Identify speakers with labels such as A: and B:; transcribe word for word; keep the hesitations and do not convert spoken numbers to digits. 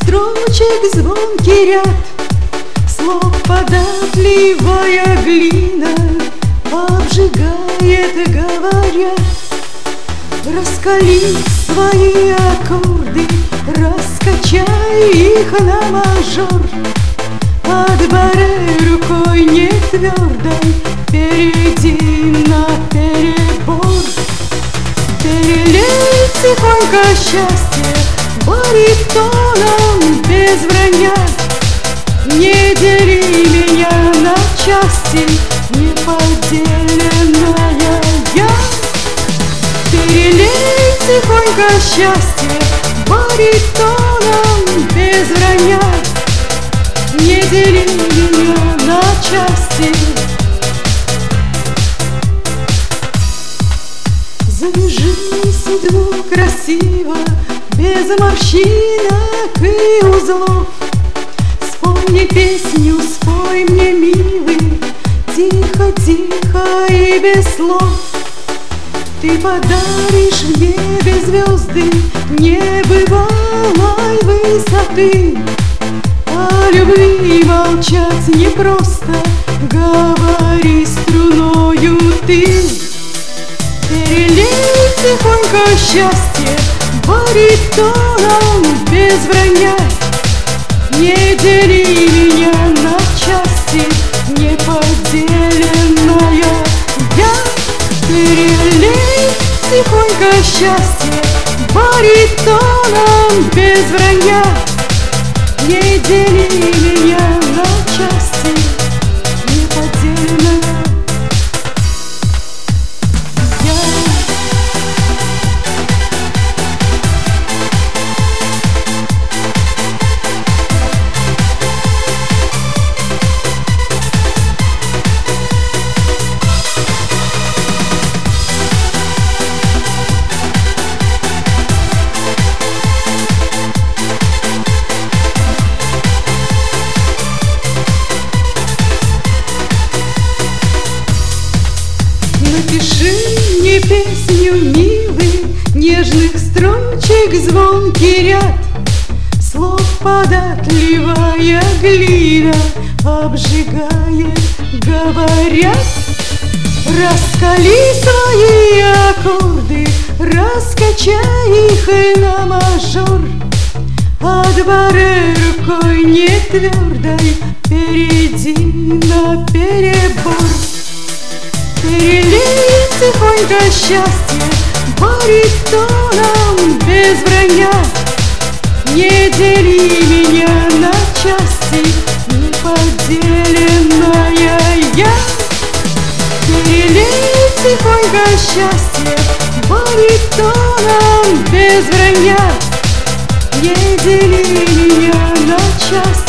A: строчек звонкий ряд, слов податливая глина обжигает, говорят. Раскали свои аккорды, раскачай их на мажор. От баре рукой не твердой перейди на перебор. Перелей тихонько счастье баритоном без вранья. Не дели меня на части, неподеленная я. Перелей тихонько счастье баритоном без вранья. Не дели меня на части. Завяжись вдвух красиво, без морщинок и узлов. Спой мне песню, спой мне, милый, тихо-тихо и без слов. Ты подаришь в небе звезды небывалой высоты. О любви молчать непросто, говори струною ты. Перелей тихонько счастье баритоном без вранья. Не дели меня на части, неподеленная я. Перелей тихонько счастье баритоном без вранья. Не дели меня на части, неподеленная я. Напиши мне песню, милый, нежных строчек звонкий ряд, слов податливая глина обжигает, говорят. Раскали свои аккорды, раскачай их на мажор. От баре рукой не твердой перейди на перебор. Перелей тихонько счастье баритоном без вранья. Не дели меня на части, неподеленная я. Перелей тихонько счастье баритоном без вранья. Не дели меня на части.